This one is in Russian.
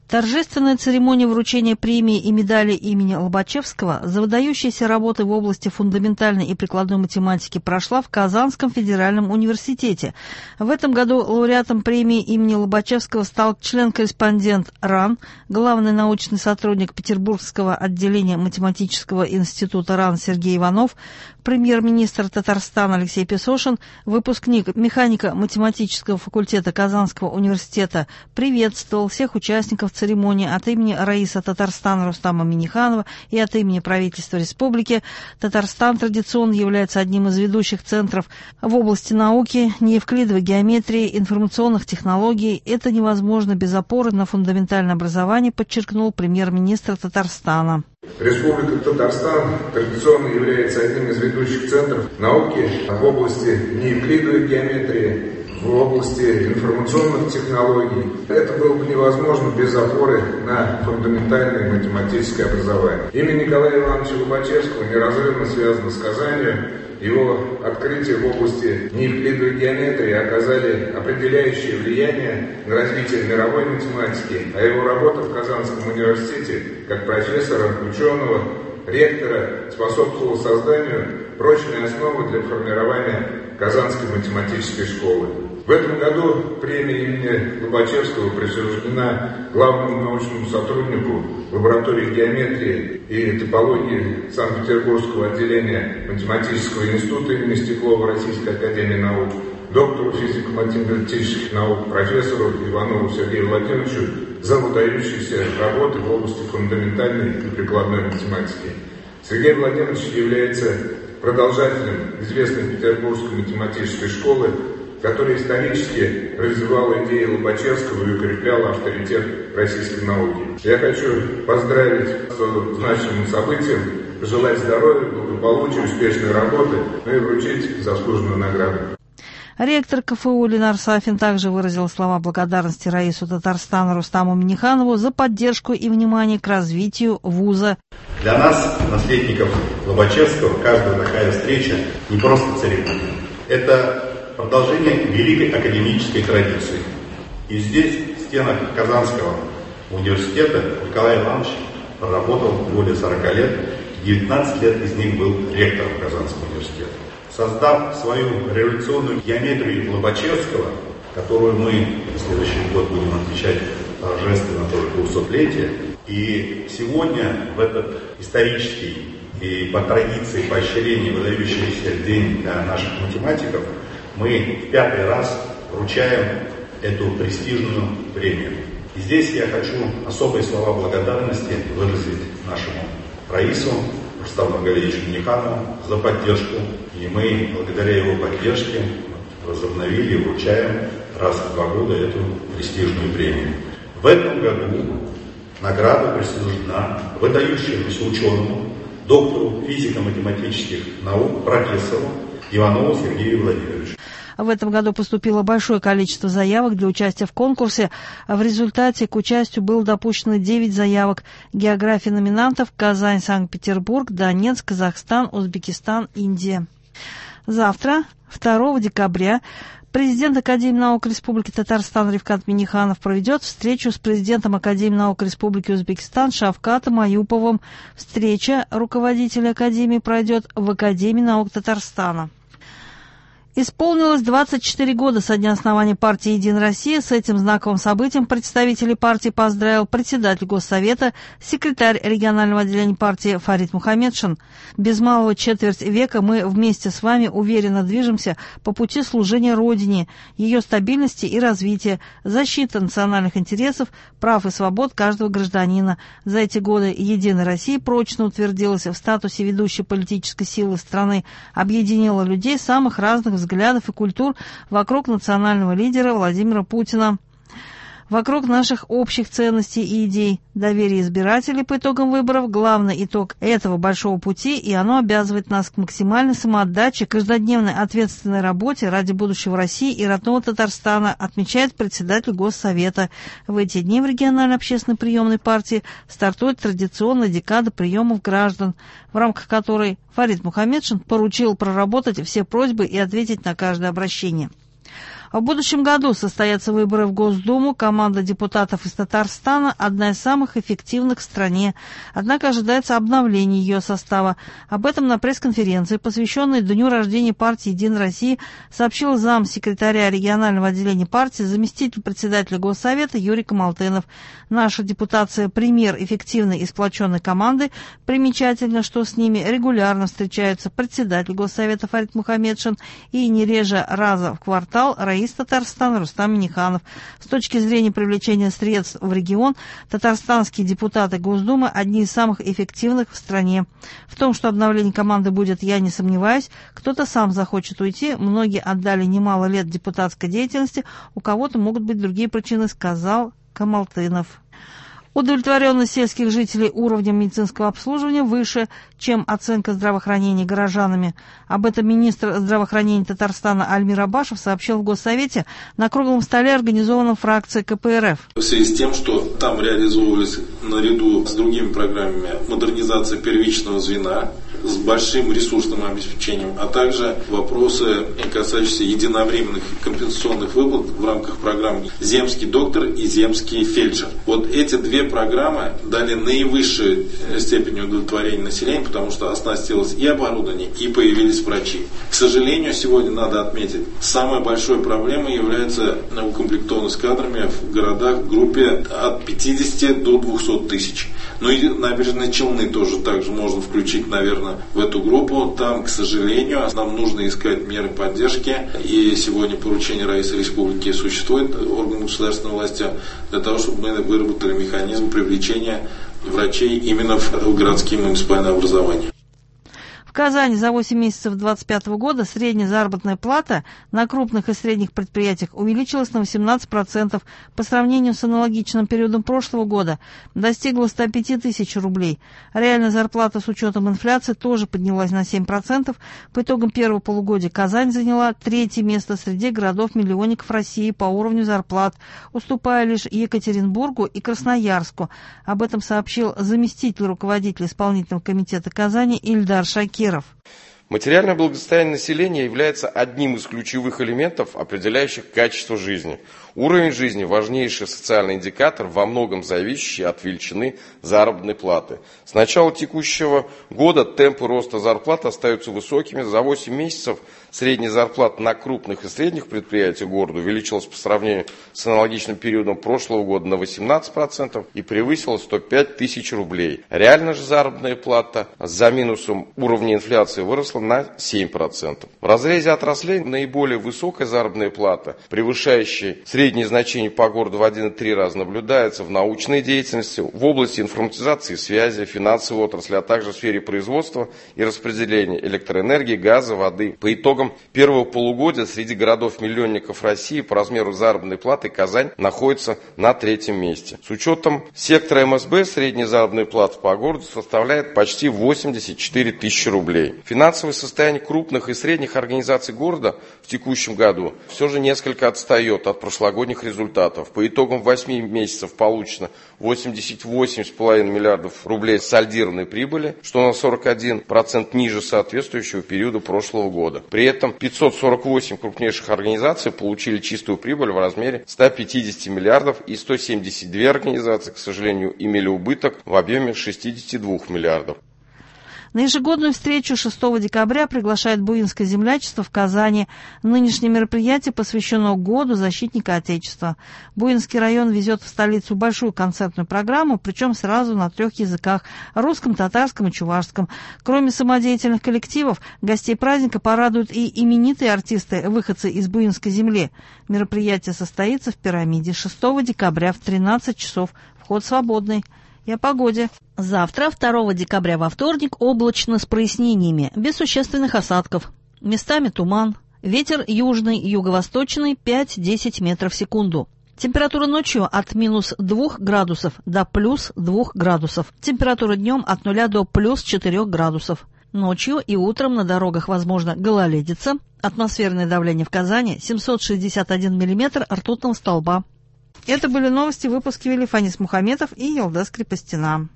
Торжественная церемония вручения премии и медали имени Лобачевского за выдающиеся работы в области фундаментальной и прикладной математики прошла в Казанском федеральном университете. В этом году лауреатом премии имени Лобачевского стал член-корреспондент РАН, главный научный сотрудник Петербургского отделения математического института РАН Сергей Иванов, премьер-министр Татарстана Алексей Песошин, выпускник механико-математического факультета Казанского университета, приветствовал всех участников церемонии от имени Раиса Татарстана Рустама Минниханова и от имени правительства республики. Татарстан традиционно является одним из ведущих центров в области науки, неевклидовой геометрии, информационных технологий. Это невозможно без опоры на фундаментальное образование, подчеркнул премьер-министр Татарстана. Республика Татарстан традиционно является одним из ведущих центров науки в области неевклидовой геометрии, в области информационных технологий. Это было бы невозможно без опоры на фундаментальное математическое образование. Имя Николая Ивановича Лобачевского неразрывно связано с Казанью. Его открытия в области неевклидовой геометрии оказали определяющее влияние на развитие мировой математики, а его работа в Казанском университете как профессора, ученого, ректора способствовала созданию прочной основы для формирования Казанской математической школы. В этом году премия имени Лобачевского присуждена главному научному сотруднику лаборатории геометрии и топологии Санкт-Петербургского отделения математического института имени Стеклова Российской академии наук, доктору физико-математических наук, профессору Иванову Сергею Владимировичу за выдающиеся работы в области фундаментальной и прикладной математики. Сергей Владимирович является продолжателем известной Петербургской математической школы, которая исторически развивала идеи Лобачевского и укрепляла авторитет российской науки. Я хочу поздравить с значимым событием, пожелать здоровья, благополучия, успешной работы, и вручить заслуженную награду. Ректор КФУ Ленар Сафин также выразил слова благодарности Раису Татарстана Рустаму Минниханову за поддержку и внимание к развитию вуза. Для нас, наследников Лобачевского, каждая такая встреча не просто церемония. Это продолжение великой академической традиции. И здесь, в стенах Казанского университета, Николай Иванович проработал более 40 лет, 19 лет из них был ректором Казанского университета. Создав свою революционную геометрию Лобачевского, которую мы в следующий год будем отмечать торжественно тоже 200-летие, и сегодня, в этот исторический и по традиции поощрения выдающийся день для наших математиков, мы в 5-й раз вручаем эту престижную премию. И здесь я хочу особые слова благодарности выразить нашему Раису Рустаму Маргалевичу Минниханову за поддержку. И мы, благодаря его поддержке, возобновили и вручаем раз в 2 года эту престижную премию. В этом году награда присуждена выдающемуся ученому, доктору физико-математических наук, профессору Иванову Сергею Владимировичу. В этом году поступило большое количество заявок для участия в конкурсе. В результате к участию было допущено 9 заявок. География номинантов: Казань, Санкт-Петербург, Донецк, Казахстан, Узбекистан, Индия. Завтра, 2 декабря, президент Академии наук Республики Татарстан Рифкат Минниханов проведет встречу с президентом Академии наук Республики Узбекистан Шавкатом Аюповым. Встреча руководителей Академии пройдет в Академии наук Татарстана. Исполнилось 24 года со дня основания партии «Единая Россия». С этим знаковым событием представителей партии поздравил председатель Госсовета, секретарь регионального отделения партии Фарид Мухамедшин. Без малого четверть века мы вместе с вами уверенно движемся по пути служения Родине, ее стабильности и развития, защиты национальных интересов, прав и свобод каждого гражданина. За эти годы «Единая Россия» прочно утвердилась в статусе ведущей политической силы страны, объединила людей самых разных взглядов и культур вокруг национального лидера Владимира Путина, вокруг наших общих ценностей и идей. Доверие избирателей по итогам выборов – главный итог этого большого пути, и оно обязывает нас к максимальной самоотдаче, каждодневной ответственной работе ради будущего России и родного Татарстана, отмечает председатель Госсовета. В эти дни в региональной общественной приемной партии стартует традиционная декада приемов граждан, в рамках которой Фарид Мухамедшин поручил проработать все просьбы и ответить на каждое обращение. В будущем году состоятся выборы в Госдуму. Команда депутатов из Татарстана – одна из самых эффективных в стране. Однако ожидается обновление ее состава. Об этом на пресс-конференции, посвященной дню рождения партии «Единая Россия», сообщил замсекретаря регионального отделения партии, заместитель председателя Госсовета Юрий Камалтынов. Наша депутация – пример эффективной и сплоченной команды. Примечательно, что с ними регулярно встречаются председатель Госсовета Фарид Мухамедшин и не реже раза в квартал раис Татарстана Рустам Минниханов. С точки зрения привлечения средств в регион, татарстанские депутаты Госдумы – одни из самых эффективных в стране. В том, что обновление команды будет, я не сомневаюсь. Кто-то сам захочет уйти, многие отдали немало лет депутатской деятельности, у кого-то могут быть другие причины, сказал Камалтынов. Удовлетворенность сельских жителей уровнем медицинского обслуживания выше, чем оценка здравоохранения горожанами. Об этом министр здравоохранения Татарстана Альмир Абашев сообщил в Госсовете на круглом столе, организованном фракцией КПРФ. В связи с тем, что там реализовывались наряду с другими программами модернизация первичного звена с большим ресурсным обеспечением, а также вопросы, касающиеся единовременных компенсационных выплат в рамках программ «Земский доктор» и «Земский фельдшер». Вот эти две программы дали наивысшую степень удовлетворения населения, потому что оснастилось и оборудование, и появились врачи. К сожалению, сегодня надо отметить, самой большой проблемой является укомплектованность кадрами в городах в группе от 50 до 200 тысяч. Ну и набережные Челны тоже также можно включить, наверное, в эту группу. Там, к сожалению, нам нужно искать меры поддержки. И сегодня поручение Раиса Республики существует, орган государственной власти, для того, чтобы мы выработали механизм привлечения врачей именно в городские муниципальные образования. В Казани за 8 месяцев 2025 года средняя заработная плата на крупных и средних предприятиях увеличилась на 18% по сравнению с аналогичным периодом прошлого года, достигла 105 тысяч рублей. Реальная зарплата с учетом инфляции тоже поднялась на 7%. По итогам первого полугодия Казань заняла 3-е место среди городов-миллионников России по уровню зарплат, уступая лишь Екатеринбургу и Красноярску. Об этом сообщил заместитель руководителя исполнительного комитета Казани Ильдар Шакиров. Материальное благосостояние населения является одним из ключевых элементов, определяющих качество жизни. Уровень жизни – важнейший социальный индикатор, во многом зависящий от величины заработной платы. С начала текущего года темпы роста зарплат остаются высокими. За 8 месяцев средняя зарплата на крупных и средних предприятиях города увеличилась по сравнению с аналогичным периодом прошлого года на 18% и превысила 105 тысяч рублей. Реальная же заработная плата за минусом уровня инфляции выросла на 7%. В разрезе отраслей наиболее высокая заработная плата, превышающая средние значения по городу в 1,3 раза, наблюдается в научной деятельности, в области информатизации и связи, финансовой отрасли, а также в сфере производства и распределения электроэнергии, газа, воды. По итогам первого полугодия среди городов-миллионников России по размеру заработной платы Казань находится на 3-м месте. С учетом сектора МСБ средняя заработная плата по городу составляет почти 84 тысячи рублей. Финансовое состояние крупных и средних организаций города в текущем году все же несколько отстает от прошлогодних результатов. По итогам 8 месяцев получено 88,5 миллиардов рублей сольдированной прибыли, что на 41% ниже соответствующего периода прошлого года. При этом 548 крупнейших организаций получили чистую прибыль в размере 150 миллиардов и 172 организации, к сожалению, имели убыток в объеме 62 миллиардов. На ежегодную встречу 6 декабря приглашает Буинское землячество в Казани. Нынешнее мероприятие посвящено Году защитника Отечества. Буинский район везет в столицу большую концертную программу, причем сразу на 3 языках – русском, татарском и чувашском. Кроме самодеятельных коллективов, гостей праздника порадуют и именитые артисты, выходцы из Буинской земли. Мероприятие состоится в «Пирамиде» 6 декабря в 13 часов. Вход свободный. И о погоде. Завтра, 2 декабря во вторник, облачно с прояснениями, без существенных осадков. Местами туман. Ветер южный, юго-восточный 5-10 метров в секунду. Температура ночью от минус 2 градусов до плюс 2 градусов. Температура днем от 0 до плюс 4 градусов. Ночью и утром на дорогах возможно гололедица. Атмосферное давление в Казани 761 миллиметр ртутного столба. Это были новости, выпуски вели Фанис Мухаметов и Елдас Крепостина.